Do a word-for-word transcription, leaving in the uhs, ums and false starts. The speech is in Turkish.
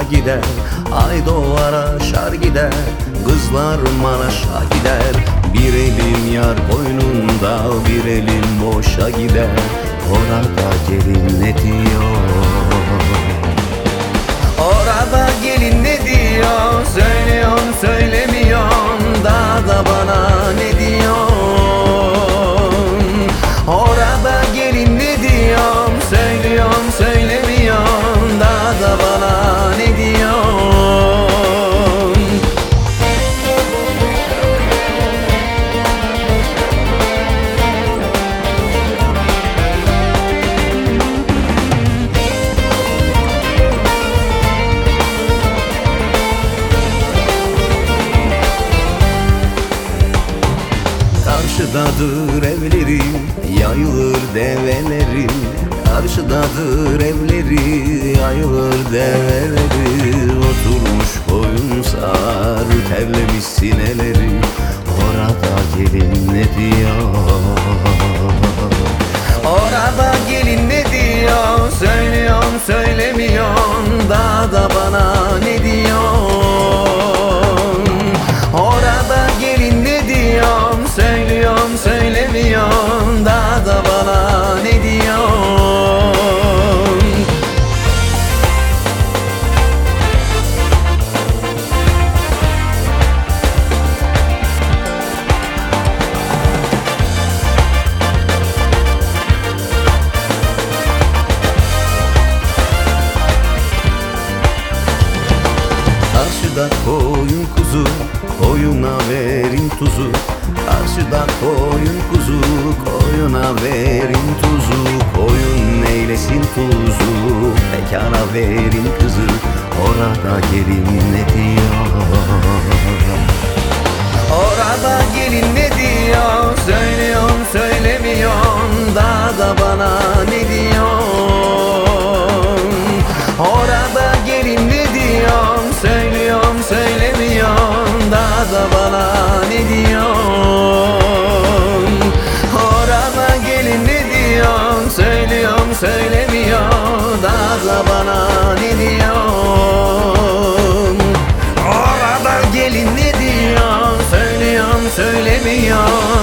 gider. Ay doğar aşar gider, kızlar Maraş'a gider. Bir elim yar boynunda, bir elim boşa gider. Orada gelin ne diyor? Orada gelin ne diyor? Söylüyorsun söylemiyorsun, daha da bana ne diyorsun? Orada gelin ne diyorsun? Söylüyorsun söylemiyorsun, daha da bana ne diyorsun? Karşıdadır evleri, yayılır develeri. Karşıdadır evleri, yayılır develeri. Oturmuş koyun sağar, terlemiş sineleri. Orada gelin ne diyor? Orada gelin ne diyor? Söylüyorsun söylemiyorsun, daha da bana ne diyorsun? Orada gelin ne diyor? Söylüyorsun söylemiyorsun, daha da bana ne diyorsun? Karşıda koyun kuzu, koyuna verin tuzu. Karşıda koyun kuzu, koyuna verin tuzu. Koyun neylesin tuzu, bekara verin kızı. Orada gelin ne diyor? Orada gelin ne diyor? Söylüyorsun söylemiyorsun, daha da bana ne diyorsun? Orada gelin ne diyor? Söylüyorsun söylemiyorsun, daha da bana ne diyorsun? Orada gelin ne diyor? Söylüyorsun söylemiyorsun, daha da bana ne diyorsun? Orada gelin ne diyor? Söylüyorsun söylemiyorsun,